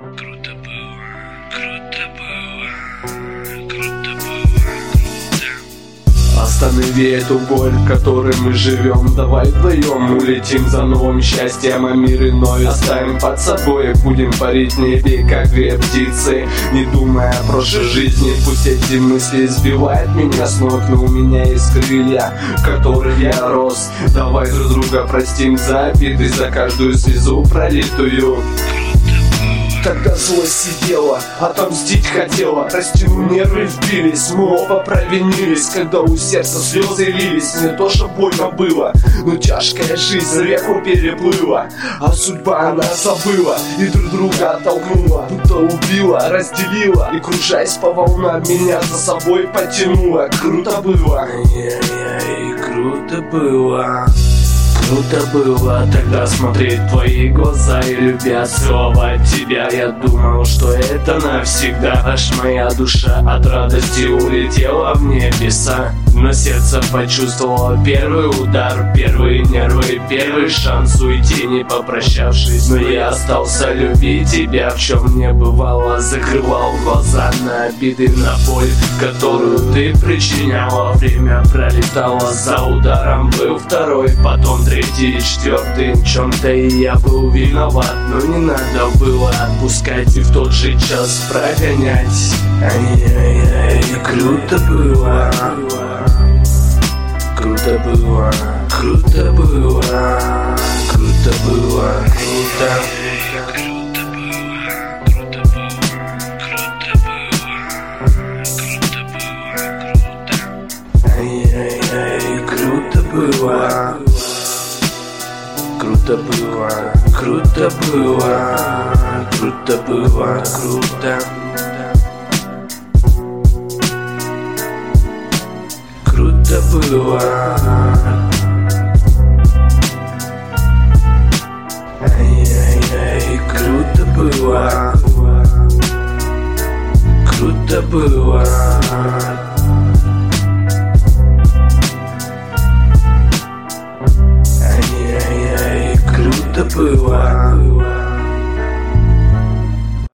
Круто было, круто было, круто было, круто. Останови эту боль, в которой мы живем. Давай вдвоем улетим за новым счастьем, а мир иной оставим под собой. Будем парить в небе, как две птицы, не думая о прошлой жизни. Пусть эти мысли сбивают меня с ног, но у меня есть крылья, в которых я рос. Давай друг друга простим за обиды, за каждую слезу пролитую. Когда злость сидела, отомстить хотела, растяну нервы вбились, мы оба провинились. Когда у сердца слезы лились, мне тоже больно было, но тяжкая жизнь реку переплыла, а судьба она забыла и друг друга оттолкнула, будто убила, разделила и, кружась по волнам, меня за собой потянула. Круто было, круто было. Круто было тогда смотреть в твои глаза и любя целовать тебя. Я думал, что это навсегда, аж моя душа от радости улетела в небеса. Но сердце почувствовало первый удар, первые нервы, первый шанс уйти, не попрощавшись. Но я остался любить тебя, в чем не бывало. Закрывал глаза на обиды, на боль, которую ты причиняла. Время пролетало, за ударом был второй, потом третий и четвертый. В чем-то и я был виноват, но не надо было отпускать и в тот же час прогонять. Ай-яй-яй, круто было. Круто было, круто было, круто было, круто. Круто было, круто было, круто было, круто было, круто. Ай-яй-яй, круто было. Круто было, круто было, круто было, круто. Круто было. Ай-яй-яй, круто было. Круто было.